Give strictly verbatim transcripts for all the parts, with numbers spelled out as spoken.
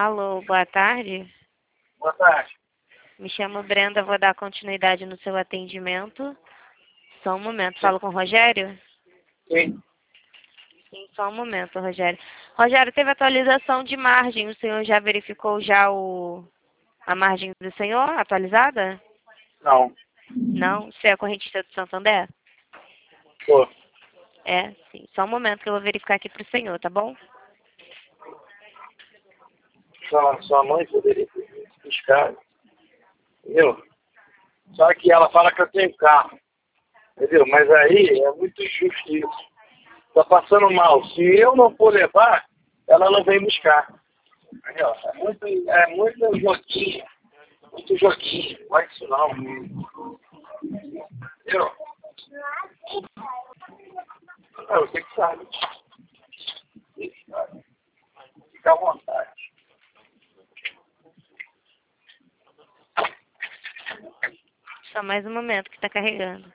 Alô, boa tarde. Boa tarde. Me chamo Brenda, vou dar continuidade no seu atendimento. Só um momento, falo com o Rogério? Sim. Sim, só um momento, Rogério. Rogério, teve atualização de margem, o senhor já verificou já o, a margem do senhor atualizada? Não. Não? Você é correntista do Santander? Pô. É, sim. Só um momento que eu vou verificar aqui para o senhor, tá bom? Sua, sua mãe poderia ter buscar. Entendeu? Só que ela fala que eu tenho carro. Entendeu? Mas aí é muito justo isso. Tá passando mal. Se eu não for levar, ela não vem buscar. Entendeu? É muito, é muito joguinho. Muito joguinho. Não é isso não. Entendeu? Não, você que sabe. Você que sabe. Fica à vontade. Só mais um momento que está carregando.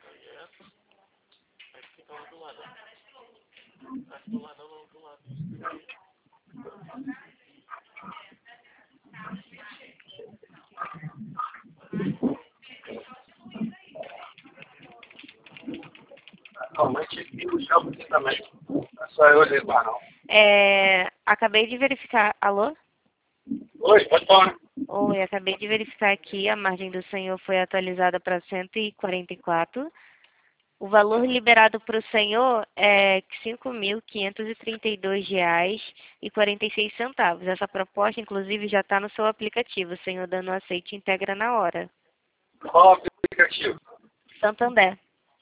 Não, mas tinha que buscar você também. Não é só eu levar, não. É, acabei de verificar. Alô? Oi, pode falar. Oi, acabei de verificar aqui, a margem do senhor foi atualizada para cento e quarenta e quatro. O valor liberado para o senhor é cinco mil quinhentos e trinta e dois reais e quarenta e seis centavos. Essa proposta, inclusive, já está no seu aplicativo. O senhor dando aceite integra na hora. Qual aplicativo? Santander.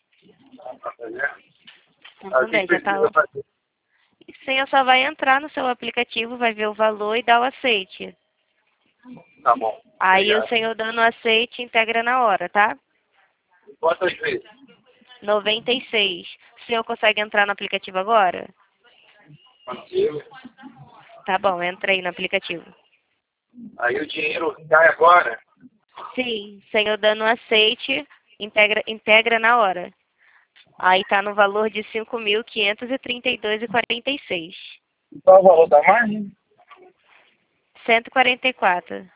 Santander, já está lá. O senhor só vai entrar no seu aplicativo, vai ver o valor e dar o aceite. Tá bom. Aí Obrigado. o senhor dando o aceite integra na hora, tá? Quantas vezes? noventa e seis. O senhor consegue entrar no aplicativo agora? Consigo. Tá bom, entra aí no aplicativo. Aí o dinheiro cai agora. Sim, o senhor dando o aceite, integra, integra na hora. Aí tá no valor de cinco mil quinhentos e trinta e dois reais e quarenta e seis. Qual é o valor da margem? cento e quarenta e quatro.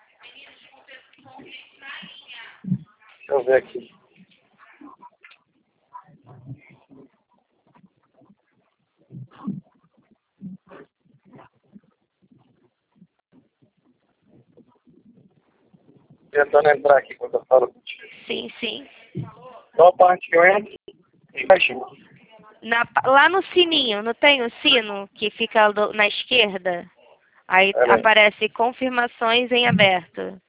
Deixa eu ver aqui. Tentando entrar aqui quando eu falo contigo. Sim, sim. Qual parte que eu entro? Embaixo. Na, lá no sininho, não tem o sino que fica do, na esquerda? Aí Pera aí. aparece confirmações em aberto.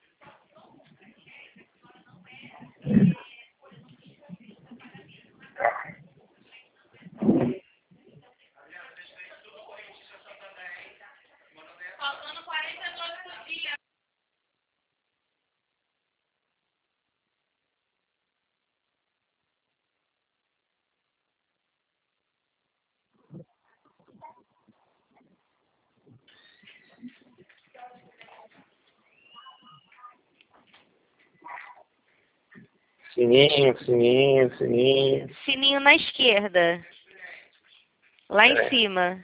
Sininho, sininho, sininho. Sininho na esquerda. Lá em Pera aí. cima.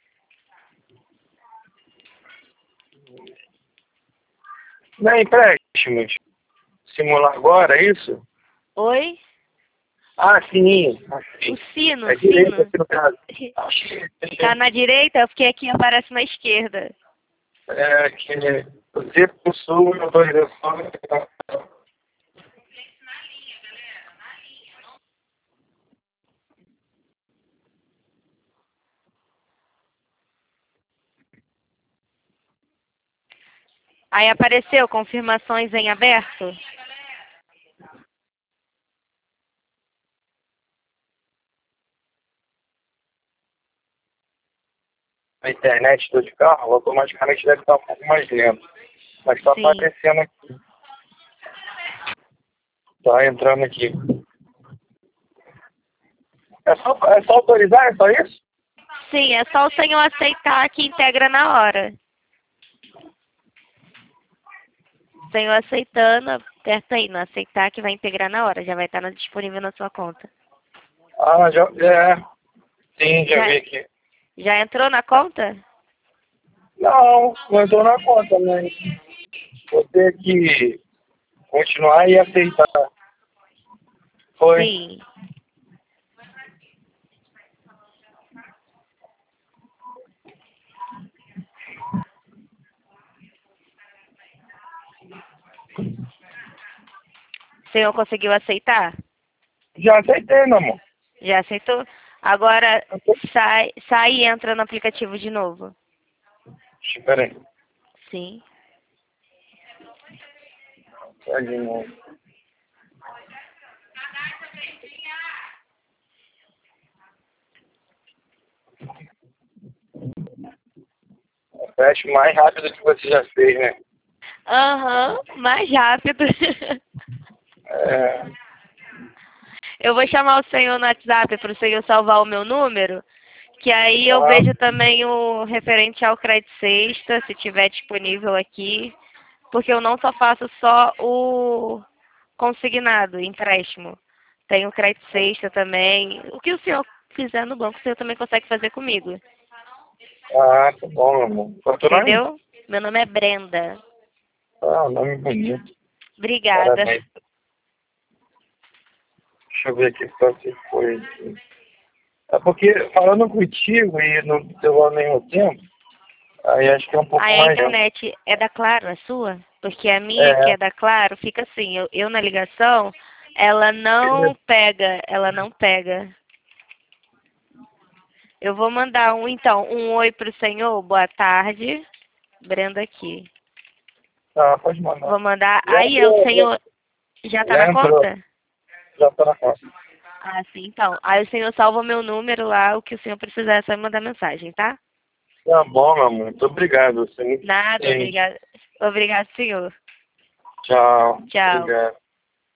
Não é empréstimos. Simular agora, é isso? Oi? Ah, sininho. Ah, sim. O sino, É o direito sino. aqui no caso. Tá na direita, porque aqui aparece na esquerda. É que você possui autorização. Aí apareceu confirmações em aberto? A internet do de carro, automaticamente deve estar um pouco mais lento. Mas está Sim. aparecendo aqui. Tá entrando aqui. É só, é só autorizar? É só isso? Sim, é só o senhor aceitar que integra na hora. O senhor aceitando, aperta aí no aceitar que vai integrar na hora. Já vai estar disponível na sua conta. Ah, já. É. Sim, já Já, vi aqui. já entrou na conta? Não, não entrou na conta, mas vou ter que continuar e aceitar. Foi. Sim. O senhor conseguiu aceitar? Já aceitei, meu amor. Já aceitou? Agora sai, sai e entra no aplicativo de novo. Espera aí. Sim. Sai de novo. Fecha mais rápido que você já fez, né? Aham, mais rápido. É, Eu vou chamar o senhor no WhatsApp para o senhor salvar o meu número, que aí eu tá. vejo também o referente ao crédito sexta, se tiver disponível aqui, porque eu não só faço só o consignado, empréstimo. Tem o crédito sexta também. O que o senhor fizer no banco, o senhor também consegue fazer comigo. Ah, tá bom, meu amor. Qual é o teu nome? Entendeu? Meu nome é Brenda. Ah, nome bonito. Obrigada. Parabéns. Deixa eu ver aqui só se foi aqui. É porque falando contigo e no teu ao mesmo tempo, aí acho que é um pouco Aí a mais. internet é da Claro, a sua? Porque a minha, que É, é da Claro, fica assim, eu, eu na ligação, ela não pega, ela não pega. Eu vou mandar um, então, um oi pro senhor, boa tarde, Brenda aqui. tá, pode mandar. Vou mandar, Já aí o entrou, senhor já tá já na entrou, conta? já tá na conta. Ah, sim, então. Aí o senhor salva o meu número lá, o que o senhor precisar é só me mandar mensagem, tá? Tá bom, meu amor. Muito obrigado. Você é muito Nada, paciente. obrigada. Obrigado, senhor. Tchau. Tchau. Obrigado.